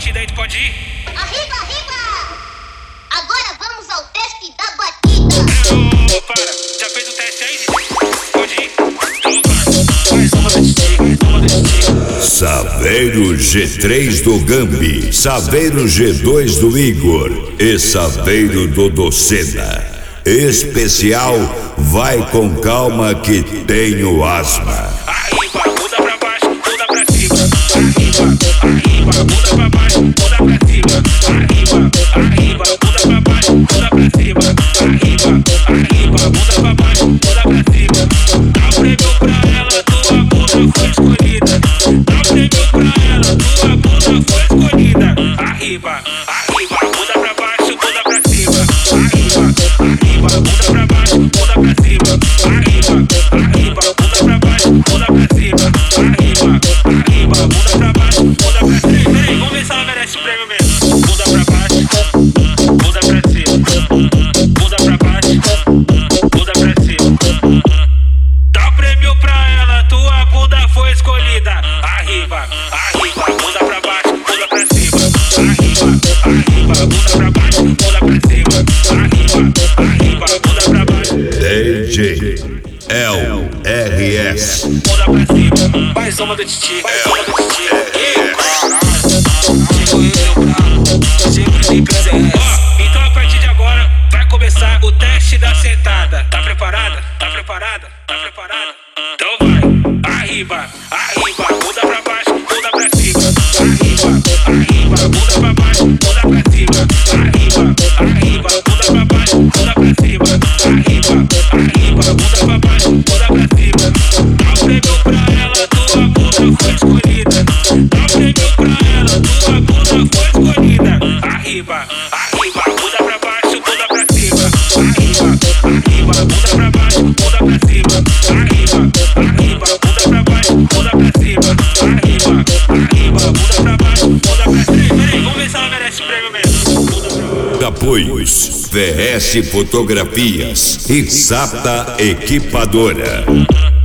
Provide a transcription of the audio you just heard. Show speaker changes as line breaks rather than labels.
batida aí, tu pode ir?
Arriba, arriba! Agora vamos ao teste da batida.
Ô, para, já fez o teste aí, gente? Pode ir? Então vai. Mais uma batidinha.
Saveiro G3 do Gambi, Saveiro G2 do Igor e Saveiro do Docena. Especial Vai com Calma que tenho asma.
Arriba, muda pra baixo, muda pra cima. Arriba, muda pra baixo, muda pra cima. Arriba, muda pra baixo, muda pra cima. Arriba, muda pra baixo, muda pra cima. Dá um prêmio pra ela, tua bunda foi escolhida. Dá um prêmio pra ela, tua bunda foi escolhida. Arriba, muda pra baixo, muda pra cima. Arriba, muda pra baixo, muda pra cima. Arriba, muda pra baixo, muda pra cima. Arriba, muda pra baixo, muda pra cima. Peraí, vamos ver se ela merece o prêmio mesmo. Muda pra baixo, muda pra cima. Muda pra baixo, muda pra cima. Dá o prêmio pra ela, tua bunda foi escolhida. Arriba, muda pra baixo, muda pra cima. Arriba, muda pra baixo, muda pra cima. Arriba, muda pra baixo.
DJ LRS.
Muda pra cima. Mais uma do Titi, mais uma do Titi. Chegou ele, o brabo, sempre tem presença. Ó, então a partir de agora vai começar o teste da sentada. Tá preparada? Tá preparada? Tá preparada? Então vai. Arriba, muda pra baixo, muda pra cima. Arriba, muda pra baixo, muda pra cima. Arriba, muda pra baixo, muda pra cima. Arriba, muda pra baixo, muda pra cima. Dá um prêmio pra ela, tua bunda foi escolhida. Dá um prêmio pra ela, tua bunda foi escolhida. Arriba, muda pra baixo, muda pra cima. Arriba, muda pra baixo, muda pra cima. Arriba, muda pra baixo, muda pra cima. Arriba, muda pra baixo, muda pra cima. Peraí, vamos ver se ela merece o prêmio mesmo. Muda pra baixo.
Apoios VS Fotografias e Sata Equipadora.